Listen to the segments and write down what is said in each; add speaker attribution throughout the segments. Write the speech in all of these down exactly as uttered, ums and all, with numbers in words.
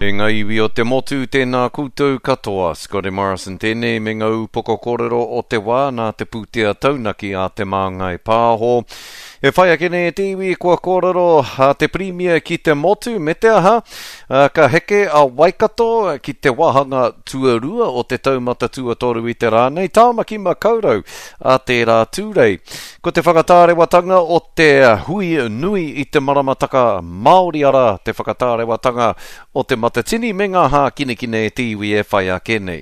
Speaker 1: E ngā iwi o te motu tēnā koutou katoa, Scotty Morrison tēnei me ngā upoko kōrero o te wā nā te pūtea taunaki a te māngai pāho. E whai akene e te iwi kua kōrero a te premier ki te motu me te aha, uh, ka heke a Waikato ki te wahanga tuarua o te taumata tuatoru i te rānei, tāmaki makaurau a te rā tūrei. Ko te whakatārewatanga o te hui nui i te maramataka Māori ara, te whakatārewatanga o te matatini me ngā hā kinekine e te iwi e whai akene.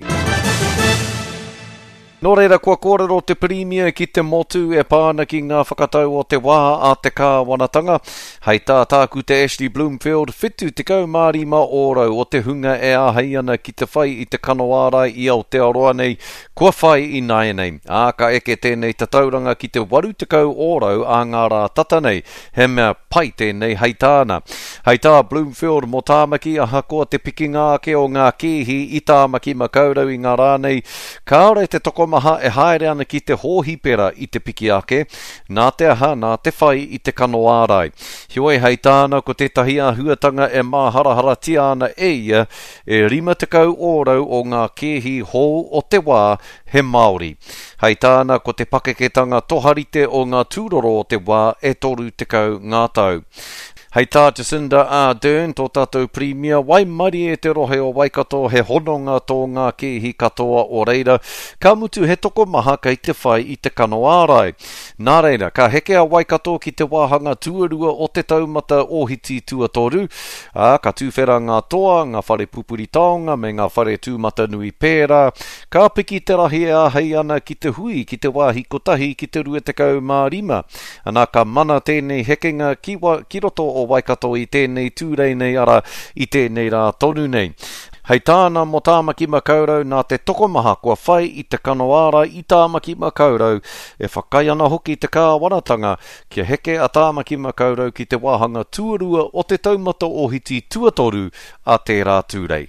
Speaker 1: Nō reira kua kōrero te premier ki te motu e pāna ki ngā whakatau o te wā a te kāwanatanga. Hei tā tāku te Ashley Bloomfield, whitu te kau mārima ōrau o te hunga e āhei ana ki te whai i te kanoārai i Aotearoa nei, kua whai i nai nei. Āka eke tēnei te tauranga ki te waru te kau ōrau a ngā rā tata nei, he mea pai tēnei hei tāna. Hei tā Bloomfield mō tāmaki a hakoa te pikinga ake o ngā kēhi i tāmaki makaurau i ngā rānei, kāore te toko maha e haere ana ki te hōhipera i te piki ake, nā te aha, nā te whai i te kanoārai. Hioi hei tāna ko tētahi a huatanga e māharahara tia ana e ia, e rima te kau ōrau o ngā kēhi hou o te wā he Māori. Hei tāna ko te pakeketanga toharite o ngā tūroro o te wā e toru te kau ngā tau. Hei tā Jacinda Ardern, tō tātou premier, wai mari e te rohe o Waikato, he hononga tō ngā kēhi katoa o reira, ka mutu he toko maha kei te whai i te kanoārai. Nā reira, ka heke a Waikato ki te wāhanga tuarua o te taumata ohiti tuatoru, a, ka tūwhera ngā toa, ngā whare pupuri taonga, me ngā whare tūmata nui pēra, ka piki te rahi a hei ana ki te hui, ki te wāhi kotahi, ki te rua te kau mārima, anā ka mana tēnei hekenga ki, wa, ki roto o Waikato i tēnei tūrei nei ara i tēnei rā tonu nei. Hei tāna mo tāmaki makaurau nā te tokomaha kua whai i te kanoāra i tāmaki makaurau e whakai ana hoki te kāwanatanga kia heke a tāmaki makaurau ki te wāhanga tuarua o te taumata ohiti tuatoru a te rā tūrei.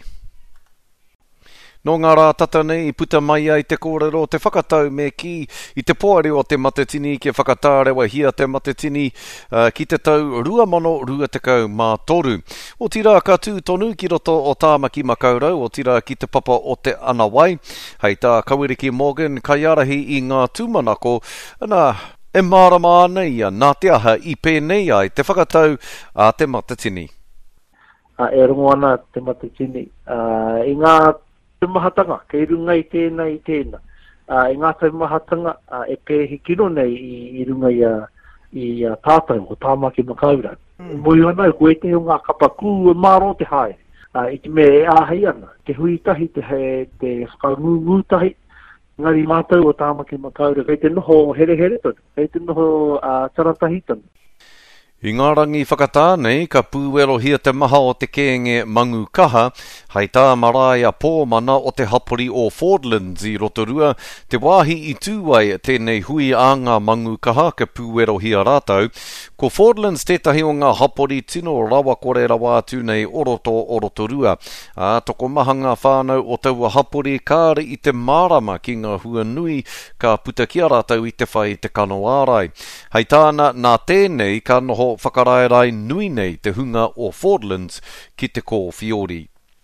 Speaker 1: Nō ngā rā tata nei i puta mai ai te kōrero te whakatau me ki i te poare o te matatini ki whakatārewa hia te matatini uh, ki te tau rua mono rua te kau mā toru. O tira ka tū tonu ki roto o tāmaki makaurau, o tira ki te papa o te anawai. Hei tā Kawiriki Morgan kai arahi i ngā tūmanako, ana e mārama nei a nā te aha i pēnei ai te whakatau a te matatini.
Speaker 2: Uh, e rongo ana te matatini. Uh, I ngā te mahatanga, kei runga i tēnā i tēnā. Uh, I ngā te mahatanga, uh, e ke hikino nei i, i runga i, uh, i uh, tātai o tāmaki makaura. Mm. Moi ana, koe te o ngā kapaku e māro te hae. Uh, I te me e āhei ana, te hui tahi, te, he, te whakangungu tahi, ngari mātau o tāmaki makaura, kei te noho here here tonu, kei te noho uh, taratahi tonu.
Speaker 1: I ngā rangi whakatā nei, ka pūwero hia te maha o te kēnge mangu kaha, hei tā maraia pōmana o te hapori o Fordlands i Rotorua, te wāhi i tūai tēnei hui a ngā mangu kaha ka pūwero hia rātau. Ko Fordlands tētahi o ngā hapori tino rawa kore rawa atu nei oroto o Rotorua. A toko mahanga whānau o taua hapori kāre i te mārama ki ngā hua nui ka puta kia rātau i te whai te kanoārai. Hei tāna nā tēnei ka noho whakaraerai nui nei te hunga o Fordlands ki te kōwhiori.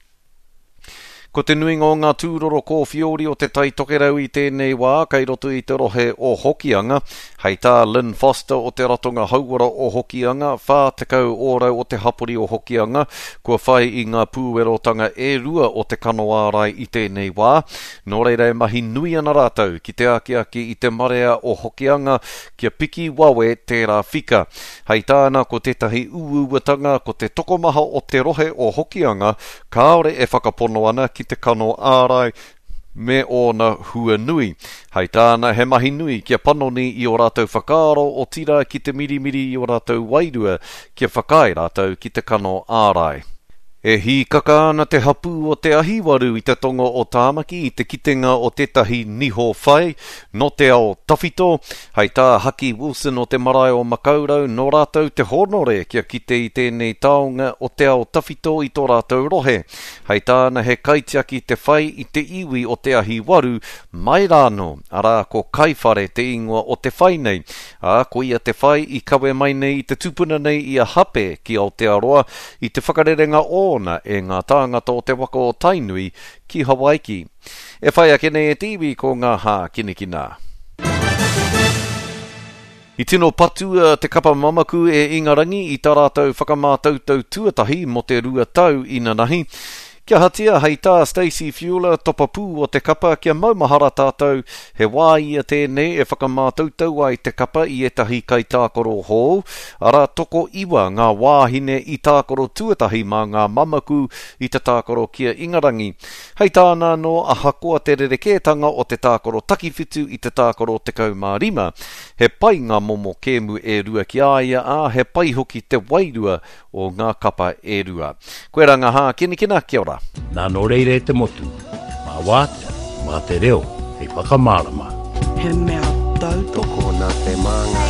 Speaker 1: Ko te nuinga o ngā tūroro kōwhiori o te tai tokerau i tēnei wā, kei roto i te rohe o Hokianga, hei tā Lynn Foster o te ratonga hauara o Hokianga, whā te kau ōrau o te hapori o Hokianga, kua whai i ngā pūwerotanga e rua o te kanoārai i tēnei wā. Nō reira e mahi nui ana rātau ki te akiaki i te marea o Hokianga, kia piki wawe tērā whika. Hei tāna ko tētahi uuuatanga ko te tokomaha o te rohe o Hokianga, kāore e whakapono ana ki te kanoārai me ona hua nui. Hei tāna he mahi nui kia panoni i o rātou whakaaro o tira ki te mirimiri i o rātou wairua kia whakai rātou ki te kanoārai. E hi kaka ana te hapu o te ahiwaru i te tonga o tāmaki i te kitenga o tētahi niho whai, no te ao tawhito, hei tā Haki Wilson o te marae o Makaurau, no rātou te honore kia kite i tēnei taonga o te ao tawhito i tō rātou rohe. Hei tāna he kaitiaki te whai i te iwi o te ahiwaru, mai rāno, arā ko kaiwhare te ingoa o te whai nei, a ko ia te whai i kawe mai nei i te tupuna nei i a hape ki Aotearoa, i te whakarerenga o tōna e ngā tāngata o te waka o Tainui ki Hawaii. E whai ake nei e tiwi ko ngā hā kinikina. I tino patua te kapa mamaku e Ingarangi i tā rātou whakamātautau tuatahi mo te rua tau ina nahi. Kia hatia hei tā Stacey Fuller topapū o te kapa kia maumahara tātou he wā ia tēnei e whakamātautau ai te kapa i etahi kai tākoro hou. Ara toko iwa ngā wāhine i tākoro tuatahi mā ngā mamaku i te tākoro kia Ingarangi. Hei tāna no a hakoa te rerekētanga o te tākoro takiwhitu i te tākoro te kaumārima. He pai ngā momo kēmu e rua ki aia a he pai hoki te wairua o ngā kapa e rua. Koe ranga hā kinikina, kia ora.
Speaker 3: Nā no reire te motu, mā wātea, mā te reo, hei whakamārama.
Speaker 4: He mea tau toko nā te manga